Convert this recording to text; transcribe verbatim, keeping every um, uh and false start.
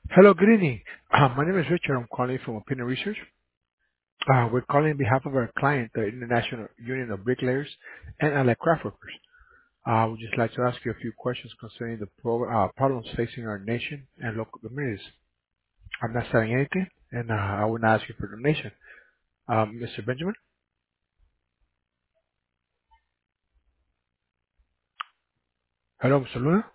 Hello, good evening. Uh, my name is Richard. I'm calling from Opinion Research. Uh, we're calling on behalf of our client, the International Union of Bricklayers and Allied Craft Workers. Uh, we'd just like to ask you a few questions concerning the pro- uh, problems facing our nation and local communities. I'm not selling anything, and uh, I will not ask you for donation. Um, Mister Benjamin? Hello, Mister Luna?